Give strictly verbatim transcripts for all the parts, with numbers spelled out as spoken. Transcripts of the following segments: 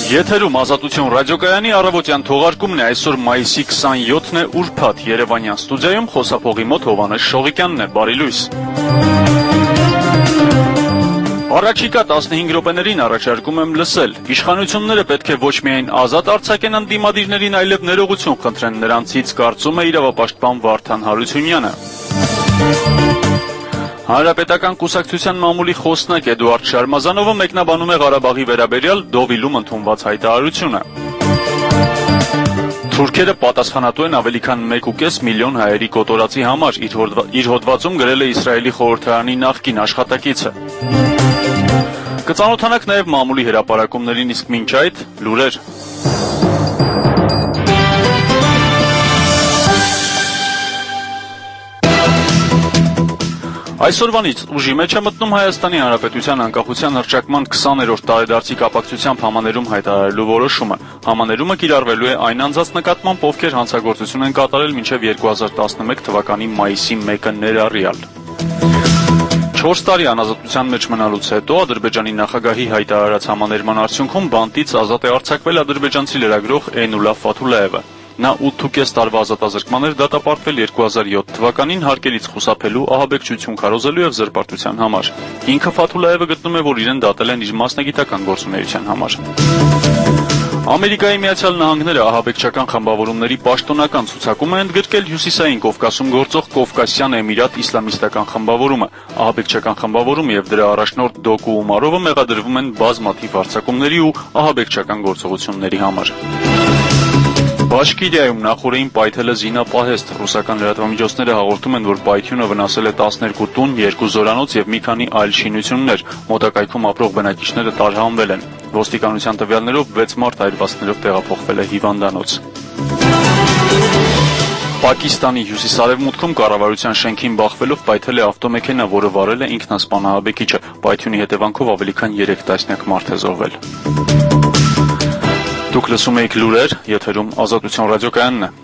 Եթերում Ազատություն ռադիոկայանի առավոտյան թողարկումն է, այսօր մայիսի քսանյոթն է, ուրբաթ, Երևանյան ստուդիայում խոսափողի մոտ Հովհաննես Շողիկյանն է, բարի լույս։ Առաջիկա տասնհինգ րոպեներին առաջարկում եմ լսել. իշխանությունները պետք է ոչ միայն ազատ արձակեն ընդդիմադիրներին, այլև ներողություն խնդրեն նրանցից, կարծում է իրավապաշտպան Վարդան Հարությունյանը։ Հանրապետական կուսակցության մամուլի խոսնակ Էդուարդ Շարմազանովը մեկնաբանում է Ղարաբաղի վերաբերյալ Դովիլում ընդունված հայտարարությունը։ Թուրքերը պատասխանատու են ավելի քան մեկ ու կես միլիոն հայերի կոտորածի համար, իր հոդվածում գրել է Իսրայելի խորհրդարանի նախկին աշխատակիցը։ Կծանոթանանք նաև մամուլի հրապարակումներին, իսկ մինչ այդ լուրեր։ Այսօրվանից ուժի մեջ է մտնում Հայաստանի Հանրապետության անկախության հռչակման քսաներորդ տարեդարձի կապակցությամբ համաներում հայտարարելու որոշումը։ Համաներումը կիրառվելու է այն անձանց նկատմամբ, ովքեր հանցագործություն են կատարել մինչև երկու հազար տասնմեկ թվականի մայիսի մեկը ներառյալ։ չորս տարի անազատության մեջ մնալուց հետո Ադրբեջանի նախագահի հայտարարած համաներման արդյունքում բանտից ազատ է արձակվել ադրբեջանցի լրագրող Էնուլա Ֆաթուլաևը։ Նա ութ ու կես տարվա ազատազրկման էր դատապարտվել երկու հազար յոթ թվականին հարկերից խուսափելու, ահաբեկչություն քարոզելու եւ զրպարտության համար։ Ինքը Ֆաթուլաևը գտնում է, որ իրեն դատել են իր մասնագիտական գործունեության համար։ Ամերիկայի Միացյալ Նահանգները ահաբեկչական խմբավորումների պաշտոնական ցուցակում է ընդգրկել Հյուսիսային Կովկասում գործող Կովկասյան Էմիրատ իսլամիստական խմբավորումը։ Ահաբեկչական խմբավորումը եւ դրա առաջնորդ Դոկու Ումարովը մեղադրվում են բազմաթիվ հարձակումների ու ահաբեկչական գործողությունների համար։ Բաշկիրիայում նախօրեին պայթել է զինապահեստ։ Ռուսական լրատվամիջոցները հաղորդում են, որ պայթյունը վնասել է տասներկու տուն, երկու զորանոց եւ մի քանի այլ շինություններ։ Մոտակայքում ապրող բնակիչները տարհանվել են։ Ոստիկանության տվյալներով վեց մարդ այրվածքներով տեղափոխվել է հիվանդանոց։ Պակիստանի հյուսիսարևմուտքում կառավարության շենքին բախվելով պայթել է ավտոմեքենա, որը վարել է ինքնասպան ահաբեկիչը։ Պայթյունի հետևանքով ավելի քան երեք տասնյակ մարդ է զոհվել։ Դուք լսում եք լուրեր, եթերում Ազատություն ռադիոկայանն է։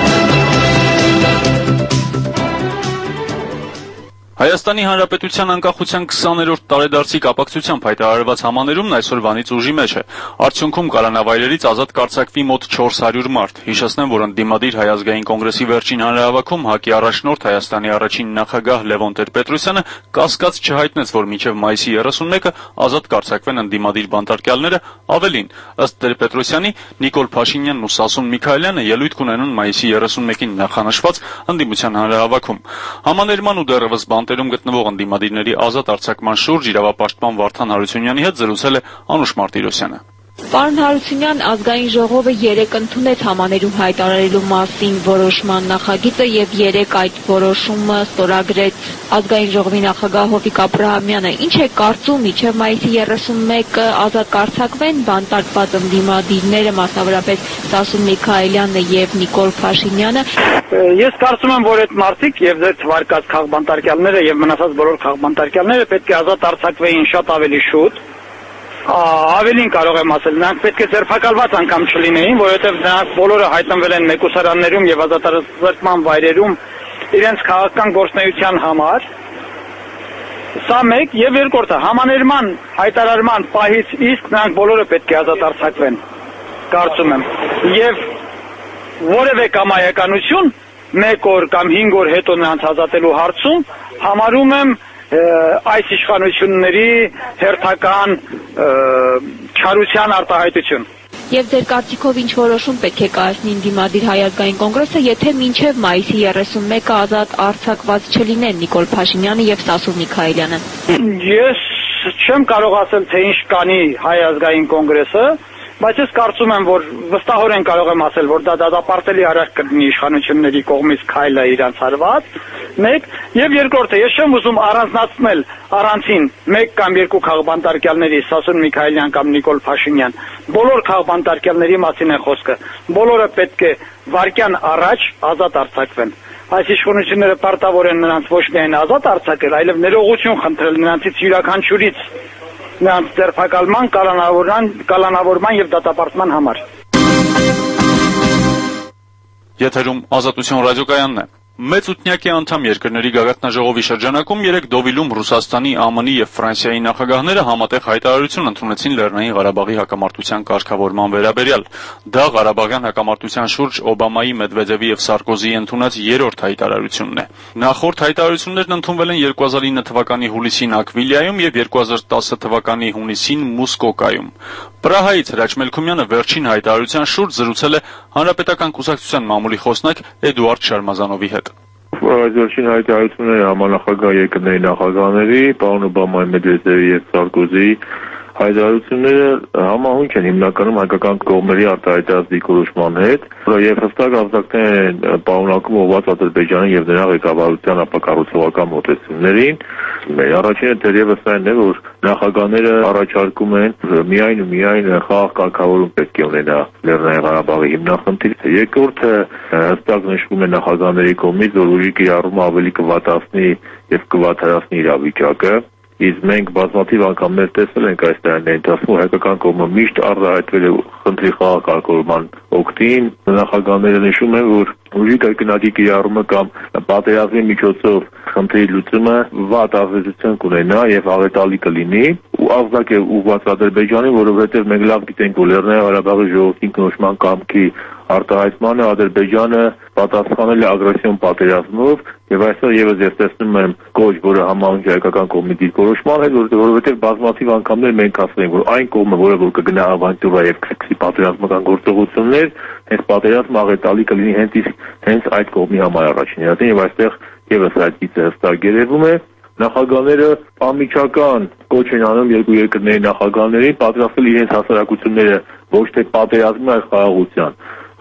Հայաստանի Հանրապետության անկախության քսաներորդ տարեդարձի կապակցությամբ հայտարարված համաներումն այսօրվանից ուժի մեջ է։ Արդյունքում կալանավայրերից ազատ կարձակվի մոտ չորս հարյուր մարդ։ Հիշեցնեմ, որ ընդդիմադիր Հայ ազգային կոնգրեսի վերջին հանրահավաքում ՀԱԿ-ի առաջնորդ Հայաստանի առաջին նախագահ Լևոն Տեր-Պետրոսյանը կասկած չհայտնեց, որ մինչև մայիսի երեսունմեկը ազատ կարձակվեն ընդդիմադիր բանտարկյալները, ավելին, ըստ Տեր-Պետրոսյանի, Նիկոլ Փաշինյանն ու Սասուն Միքայելյանը ելույթ կունենան մայիսի երեսունմեկին նախանշված ընդդիմության հանրահավաքում։ Համաներման ու դեռևս բանտերում գտնվող ընդդիմադիրների ազատ արձակման շուրջ իրավապաշտպան Վարդան Հարությունյանի հետ զրուցել է Անուշ Մարտիրոսյանը։ Պարոն Հարությունյան, ազգային ժողովը երեկ ընդունեց համաներում հայտարարելու մասին որոշման նախագիծը եւ երեկ այդ որոշումը ստորագրեց ազգային ժողովի նախագահ Հովիկ Աբրահամյանը։ Ինչ է կարծում, մինչև մայիսի երեսունմեկը ազատ կարձակվեն բանտարկված ընդդիմադիրները, մասնավորապես Սասուն Միքայելյանը եւ Նիկոլ Փաշինյանը։ Ես կարծում եմ, որ այդ մարդիկ եւ ձեր թվարկած քաղբանտարկյալները եւ մնացած բոլոր քաղբանտարկյալները պետք է ազատ արձակվեին շատ ավելի շուտ։ Ավելին կարող եմ ասել, նրանք պետք է ձերբակալված անգամ չլինեին, որովհետև նրանք բոլորը հայտնվել են մեկուսարաններում եւ ազատազրկման վայրերում իրենց քաղաքական գործունեության համար։ Սա մեկ եւ երկրորդը, համաներման հայտարարման պահից իսկ նրանք բոլորը պետք է ազատ արձակվեն, կարծում եմ։ Եվ որևէ կամայականություն մեկ օր կամ հինգ օր հետո նրանց ազատելու հարցում համարում եմ այս իշխանությունների հերթական չարության արտահայտություն։ Եվ ձեր կարծիքով ինչ որոշում պետք է կայացնի ընդդիմադիր Հայ ազգային կոնգրեսը, եթե մինչև մայիսի երեսունմեկը ազատ արձակված չլինեն Նիկոլ Փաշինյանը եւ Սասուն Միքայելյանը։ Ես չեմ կարող ասել, թե ինչ կանի Հայ ազգային կոնգրեսը, բայց ես կարծում եմ, որ վստահորեն կարող եմ ասել, որ դա դատապարտելի արարք կլինի իշխանությունների կողմից քայլը իրանց հարված, մեկ, եւ երկրորդը, ես չեմ ուզում առանձնացնել առանցին մեկ կամ երկու քաղբանտարկյալների, Սասուն Միքայելյան կամ Նիկոլ Փաշինյան, բոլոր քաղբանտարկյալների մասին է խոսքը, բոլորը պետք է վարկյան առաջ ազատ արձակվեն։ Այս իշխանությունները պարտավոր են նրանց ոչ միայն ազատ արձակել, այլև ներողություն խնդրել նրանցից յուրաքանչյուրից նրանց ձերբակալման, կալանավորման, կալանավորման եւ դատապարտման համար։ Եթերում Ազատություն ռադիոկայանն է։ Մեծութնյակի անդամ երկրների գագաթնաժողովի շրջանակում երեկ Դովիլում Ռուսաստանի, ԱՄՆ-ի եւ Ֆրանսիայի նախագահները համատեղ հայտարարություն ընդունեցին Լեռնային Ղարաբաղի հակամարտության կարգավորման վերաբերյալ։ Դա Ղարաբաղյան հակամարտության շուրջ Օբամայի, Մեդվեդևի եւ Սարկոզիի ընդունած երրորդ հայտարարությունն է։ Նախորդ հայտարարություններն ընդունվել են երկու հազար ինը թվականի հուլիսին Ակվիլիայում եւ երկու հազար տասը թվականի հունիսին Մուսկոկայում։ Պրահայից Հրաչ Մելքումյանը վերջին հայտարարության շուրջ զրուցել է Հանրապետական կուսակցության մամուլի խոսնակ Էդուարդ Շարմազանովի հետ։ Այս վերջին հայտարարությունները համանախագահ երկրների նախագահների, պարոն Օբամայի, Մեդվեդևի եւ Սարկոզիի հայտարարությունները համահունչ են հիմնականում հայկական կողմերի արտահայտած դիրքորոշման հետ, եւ հստակ ազդակներ են պարունակում ուղղված Ադրբեջանի եւ նրա ղեկավարության ապակառուցողական մոտեցումներին։ Մեր առաջինը դեռևս այն է, որ նախագահները առաջարկում են միայն ու միայն խաղաղ կարգավորում պետք է ունենա Լեռնային Ղարաբաղի հիմնախնդիրը։ Երկրորդը հստակ նշվում է նախագահների կողմից, որ ուժի կիրառումը ավելի կվատացնի եւ կվատարացնի իրավիճակը։ Իսկ մենք բազմաթիվ անգամներ տեսել ենք այս տարիների ընթացքում հայկական կողմը միշտ արտահայտվել է խնդրի խաղաղ կարգավորման օգտին։ Նախագահները նշում են, որ ուժի կրկնակի կիրառումը կամ պատերազմի միջոցով խնդրի լուծումը վատ ազդեցություն կունենա եւ աղետալի կլինի ու ազդակ է ուղղված Ադրբեջանին, որովհետեւ մենք լավ գիտենք, որ Լեռնային Ղարաբաղի ժողովրդի ինքնորոշման կամքի արտահայտմանը Ադրբեջանը պատասխանել է ագրեսիոն պատերազմով եւ այսօր եւս ես տեսնում եմ կոչ, որը համահունչ հայկական կողմի դիրքորոշման հետ, որովհետեւ բազմաթիվ անգամներ մենք ասել ենք, որ այն կողմը, որը որ կգնա ավանտյուրա եւ կսկսի պատերազմական գործողություններ, հենց պատերազմը աղետալի կլինի հենց իսկ հենց այդ կողմի համար առաջին եւ այստեղ եւս այդ գիծը հստակ երևում է։ Նախագահները անմիջական կոչ են անում երկու երկրների նախագահներին պատրաստել իրենց հասարակությունները ոչ թե պատերազմի, այլ խաղաղության։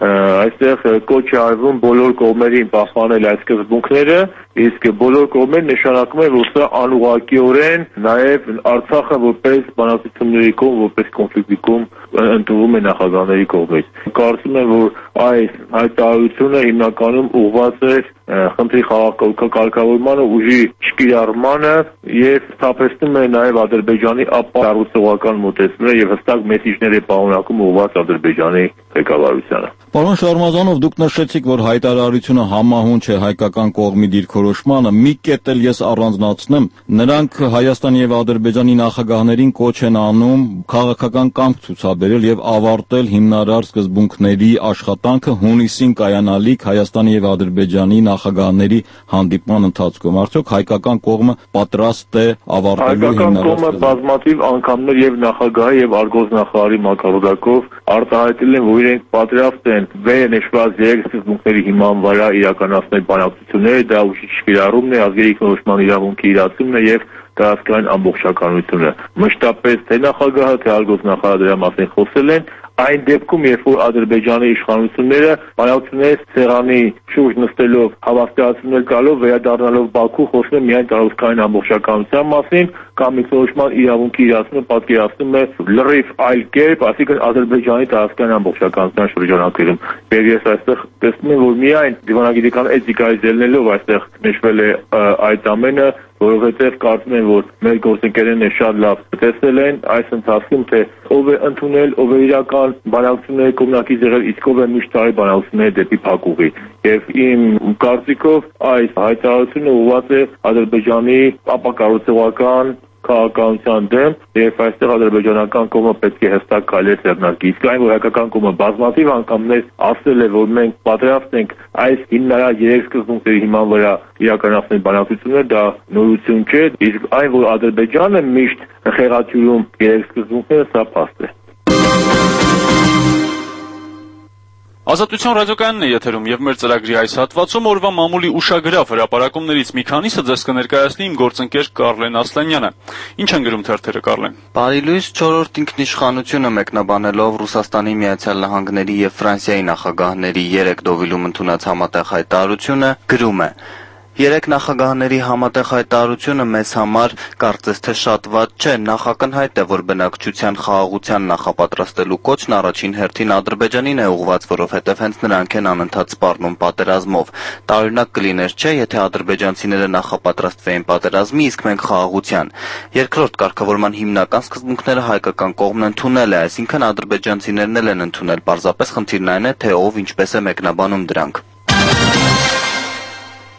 Այստեղ կոչ է արվում բոլոր կողմերին պահպանել այս սկզբունքները, իսկ բոլոր կողմերը նշանակում է, որ սա անուղղակիորեն նաև Արցախը որպես բանակցությունների կողմ, որպես կոնֆլիկտի կողմ ընդունվում է նախագահների կողմից։ Կարծում եմ, որ այս հայտարարությունը հիմնականում ուղղված է խնդրի խաղաղ կարգավորմանը, ուժի չկիրառմանը եւ սթափեցնում է նաեւ Ադրբեջանի ապակառուցողական մոտեցումները եւ հստակ մեսիջներ է պարունակում ուղղված Ադրբեջանի ղեկավարությանը։ Պարոն Շարմազանով, դուք նշեցիք, որ հայտարարությունը համահունչ է հայկական կողմի դիրքորոշմանը։ Մի կետ էլ ես առանձնացնեմ, նրանք Հայաստանի եւ Ադրբեջանի նախագահներին կոչ են անում քաղաքական կամք ցուցաբերել եւ ավարտել հիմնարար սկզբունքների աշխատանքը հունիսին կայանալիք Հայաստանի եւ Ադրբեջանի նախագահների հանդիպման ընթացքում։ Արդյոք հայկական կողմը պատրաստ է ավարտելու հիմնարար կողմը բազմաթիվ անգամներ եւ նախագահի եւ արգոզնախարարի մակարդակով արտահայտել են, որ իրենք պատրաստ են վերը նշված երեք սկզբունքների հիման վրա իրականացնել բանակցությունները, դա ուժի չկիրառումն է, ազգերի ինքնորոշման իրավունքի իրացումն է եւ տարածքային ամբողջականությունը։ Մշտապես թե նախագահը, թե արգոզնախարարը դրա մասին խոսել են։ Այն դեպքում, երբ որ Ադրբեջանի իշխանությունները բանակցությունների սեղանի շուրջ նստելով հավաստիացումներ տալով վերադառնալով Բաքու խոսում են միայն տարածքային ամբողջականության մասին կամ ինքնորոշման իրավունքի իրացումը պատկերացնում է լրիվ այլ կերպ, այսինքն Ադրբեջանի տարածքային ամբողջականության շրջանակներում։ Եվ ես այստեղ տեսնում եմ, որ միայն դիվանագիտական էթիկայից ելնելով այստեղ նշվել է այդ ամենը, որովհետև կարծում եմ, որ մեր գործընկերները շատ լավ տեսել են այս ընթացքում, թե ով է ընդունել, ով է իրական բանակցությունների կողմնակից եղել, իսկ ով է միշտ տարի բանակցությունները դեպի փակուղի։ Եվ իմ կարծիքով այս հայտարարությունը ուղղված է Ադրբեջանի ապակառուցողական քաղաքականության դեմ եւ այստեղ ադրբեջանական կողմը պետք է հստակ քայլեր ձեռնարկի։ Իսկ այն, որ հայկական կողմը բազմաթիվ անգամներ ասել է, որ մենք պատրաստ ենք այս հիմնարար երեք սկզբունքների հիման վրա իրականացնել բանակցություններ, դա նորություն չէ, իսկ այն, որ Ադրբեջանը միշտ խեղաթյուրում երեք սկզբունքները, սա փաստ է։ Ազատության ռադիոկայանն է եթերում եւ մեր ծրագրի այս հատվածում օրվա մամուլի ուշագրավ հրապարակումներից մի քանիսը ձեզ կներկայացնի իմ գործընկեր Կարլեն Ասլանյանը։ Ինչ են գրում թերթերը, Կարլեն։ Բարի լույս, չորրորդ ինքնիշխանությունը մեկնաբանելով Ռուսաստանի Միացյալ Նահանգների եւ Ֆրանսիայի նախագահների երեք Դովիլում ընդունած համատեղ հայտարարությունը գրում է. Երեք նախագահների համատեղ հայտարարությունը մեզ համար կարծես թե շատ վատ չէ, նախակնհայտ է, որ բնակչության խաղաղության նախապատրաստելու կոչն առաջին հերթին Ադրբեջանին է ուղղված, որովհետև հենց նրանք են անընդհատ սպառնում պատերազմով։ Տարօրինակ կլիներ, չէ, եթե ադրբեջանցիները նախապատրաստվեին պատերազմի, իսկ մենք խաղաղության։ Երկրորդ, կարգավորման հիմնական սկզբունքները հայկական կողմն ընդունել է, այսինքն ադրբեջանցիներն էլ են ընդունել, պարզապես խնդիրն այն է, թե ով ինչպես է մեկնաբանում դրանք։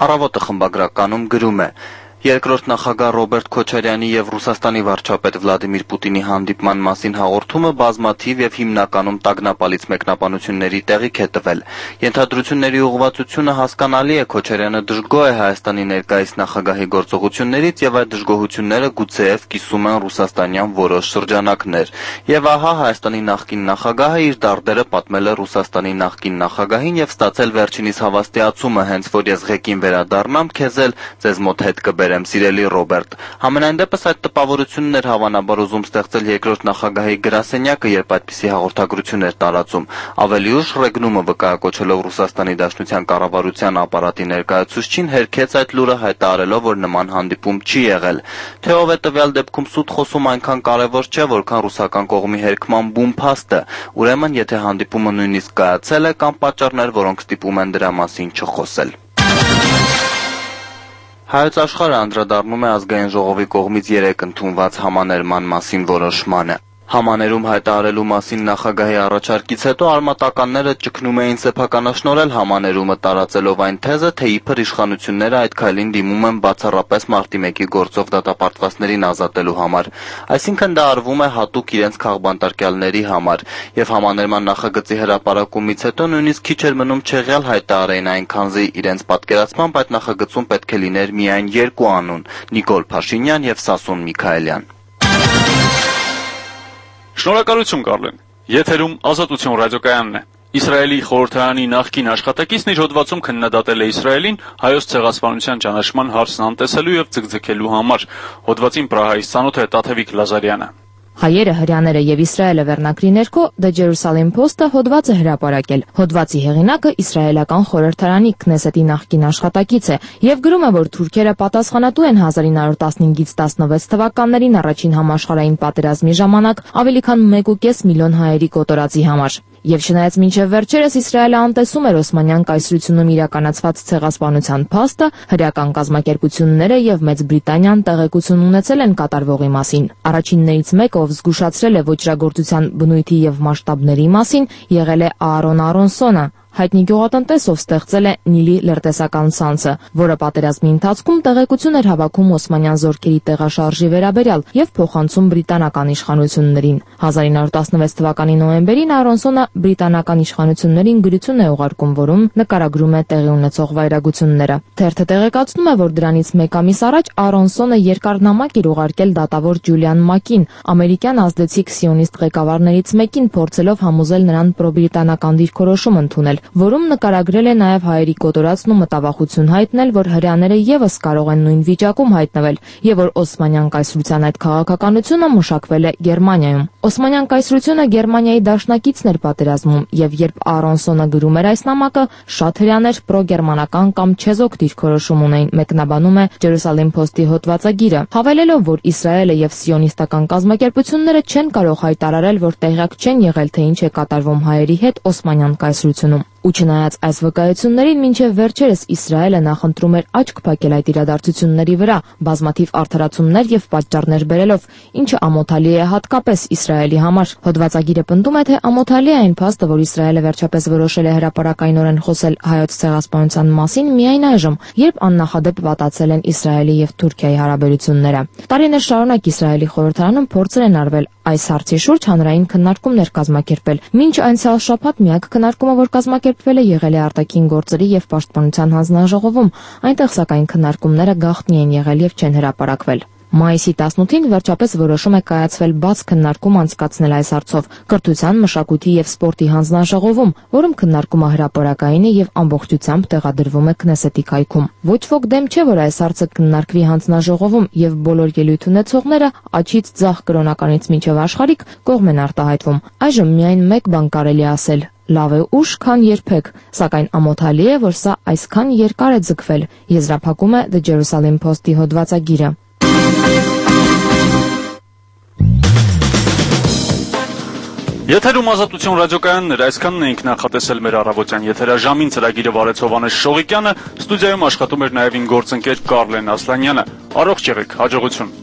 Առավոտը խմբագրականում գրում է. Երկրորդ նախագահ Ռոբերտ Քոչարյանի եւ Ռուսաստանի վարչապետ Վլադիմիր Պուտինի հանդիպման մասին հաղորդումը բազմաթիվ եւ հիմնականում տագնապալից մեկնաբանությունների տեղիք է տվել։ Ենթադրությունների ուղղվածությունը հասկանալի է, Քոչարյանը դժգոհ է Հայաստանի ներկայիս նախագահի գործողություններից եւ այդ դժգոհությունները գուցեև կիսում են ռուսաստանյան որոշ շրջանակներ։ Եվ ահա Հայաստանի նախկին նախագահը իր դարդերը պատմել է Ռուսաստանի նախկին նախագահին եւ ստացել վերջինիս հավաստիացումը, հենց որ ես ղեկին վերադառնամ, քեզ էլ ձեզ մոտ հետ կբերեմ, սիրելի Ռոբերտ։ Համենայն դեպս այդ տպավորությունն էր հավանաբար ուզում ստեղծել երկրորդ նախագահի գրասենյակը, երբ այդպիսի հաղորդագրություն էր տարածում։ Ավելի ուշ Ռեգնումը վկայակոչելով Ռուսաստանի Դաշնության կառավարության ապարատի ներկայացուցչին հերքեց այդ լուրը, հայտարարելով, որ նման հանդիպում չի եղել։ Թե ով է տվյալ դեպքում սուտ խոսում, այնքան կարևոր չէ, որքան ռուսական կողմի հերքման բուն փաստը։ Ուրեմն, եթե հանդիպումը նույնիսկ կայացել է, կան պատճառներ, որոնք ստիպում են դրա մասին չխոսել։ Հայոց աշխարհը անդրադառնում է ազգային ժողովի կողմից երեկ ընդունված համաներման մասին որոշմանը։ Համաներում հայտարարելու մասին նախագահի առաջարկից հետո արմատականները ճգնում էին սեփականաշնորհել համաներումը, տարածելով այն թեզը, թե իբր իշխանությունները այդ քայլին դիմում են բացառապես մարտի մեկի գործով դատապարտվածներին ազատելու համար։ Այսինքն դա արվում է հատուկ իրենց քաղբանտարկյալների համար, եւ համաներման նախագծի հրապարակումից հետո նույնիսկ քիչ էր մնում չեղյալ հայտարարեին այն, քանզի իրենց պատկերացմամբ այդ նախագծում պետք է լիներ միայն երկու անուն՝ Նիկոլ Փաշինյան եւ Սասուն Միքայելյան։ Շնորհակալություն, Կարլեն։ Եթերում Ազատություն ռադիոկայանն է։ Իսրայելի խորհրդարանի նախկին աշխատակիցն իր հոդվածում քննադատել է Իսրայելին հայոց ցեղասպանության ճանաչման հարցն անտեսելու եւ ձգձգելու համար։ Հոդվածին Պրահայից ծանոթ է Տաթևիկ Լազարյանը։ Հայերը, հրեաները եւ Իսրայելը վերնակրի ներքո The Jerusalem Post-ը հոդված է հրապարակել։ Հոդվածի հեղինակը իսրայելական խորհրդարանի Քնեսետի նախկին աշխատակից է եւ գրում է, որ թուրքերը պատասխանատու են հազար ինը հարյուր տասնհինգից տասնվեց թվականներին առաջին համաշխարհային պատերազմի ժամանակ ավելի քան մեկ ու կես միլիոն հայերի կոտորածի համար։ Եվ չնայած մինչև վերջերս Իսրայելը անտեսում էր Օսմանյան կայսրությունում իրականացված ցեղասպանության փաստը, հրեական կազմակերպությունները եւ Մեծ Բրիտանիան տեղեկություն ունեցել են կատարվողի մասին։ Առաջիններից մեկը, ով զգուշացրել է ոճրագործության բնույթի եւ մասշտաբների մասին, եղել է Аарոն Արոնսոնը, հայտնի գյուղատնտես, ով ստեղծել է Նիլի լրտեսական ցանցը, որը պատերազմի ընթացքում տեղեկություն էր հավաքում օսմանյան զորքերի տեղաշարժի վերաբերյալ եւ փոխանցում բրիտանական իշխանություններին։ հազար ինը հարյուր տասնվեց թվականի նոյեմբերին Արոնսոնը բրիտանական իշխանություններին գրություն է ուղարկում, որում նկարագրում է տեղի ունեցող վայրագությունները։ Թերթը տեղեկացնում է, որ դրանից մեկ ամիս առաջ Արոնսոնը երկար նամակ էր ուղարկել դատավոր Ջուլիան Մակին, ամերիկյան ազդեցիկ սիոնիստ ղեկավարներից մեկին, փորձելով համոզել նրան պրոբրիտանական դիրքորոշում ընդունել, որում նկարագրել է նաև հայերի կոտորածն ու մտավախություն հայտնել, որ հրեաները եւս կարող են նույն վիճակում հայտնվել եւ որ Օսմանյան կայսրության այդ քաղաքականությունը մշակվել է Գերմանիայում։ Օսմանյան կայսրությունը Գերմանիայի դաշնակիցն էր պատերազմում եւ երբ Արոնսոնը գրում էր այս նամակը, շատ հրեաներ պրոգերմանական կամ չեզոք դիրքորոշում ունեին, մեկնաբանում է Jerusalem Post-ի հոդվածագիրը, հավելելով, որ Իսրայելը եւ սիոնիստական կազմակերպությունները չեն կարող հայտարարել, որ տեղյակ չեն եղել, թե ինչ է կատարվում հայերի հետ Օսմանյան կայսրությունում։ Ու չնայած այս վկայություններին, մինչև վերջերս Իսրայելը նախընտրում էր աչք փակել այդ իրադարձությունների վրա, բազմաթիվ արդարացումներ եւ պատճառներ բերելով, ինչը ամոթալի է հատկապես Իսրայելի համար։ Հոդվածագիրը պնդում է, թե ամոթալի է այն փաստը, որ Իսրայելը վերջապես որոշել է հրապարակայնորեն խոսել հայոց ցեղասպանության մասին միայն այժմ, երբ աննախադեպ վատացել են Իսրայելի եւ Թուրքիայի հարաբերությունները։ Տարիներ շարունակ Իսրայելի խորհրդարանում փորձեր են արվել այս հարցի շուրջ հանրային քննարկումներ կազմակերպել։ Մինչ անցյալ շաբաթ միակ քննարկումը, որ կազմակերպվել է, եղել է արտաքին գործերի եւ պաշտպանության հանձնաժողովում, այնտեղ սակայն քննարկումները գաղտնի են եղել եւ չեն հրապարակվել։ Մայիսի տասնութին վերջապես որոշում է կայացվել բաց քննարկում անցկացնել այս հարցով Կրթության, մշակույթի եւ սպորտի հանձնաժողովում, որում քննարկումը հրապարակային է եւ ամբողջությամբ տեղադրվում է Քնեսետի կայքում։ Ոչ ոք դեմ չէ, որ այս հարցը քննարկվի հանձնաժողովում եւ բոլոր ելույթ ունեցողները աչից ձախ կրոնականից մինչեւ աշխարհիկ կողմ են արտահայտվում։ Այժմ միայն մեկ բան կարելի ասել. լավ է ուշ, քան երբեք, սակայն ամոթալի է, որ սա այսքան երկար է ձգվել, եզրափակում է The Jerusalem Post-ի հոդվածագիրը։ Եթերում Ազատություն ռադիոկայանն էր, այսքանն էինք նախատեսել մեր առավոտյան եթերաժամին, ծրագիրը վարեց Հովհաննես Շողիկյանը, ստուդիայում աշխատում էր նաև իմ գործընկեր Կարլեն Ասլանյանը։ Առողջ եղեք, հաջողություն։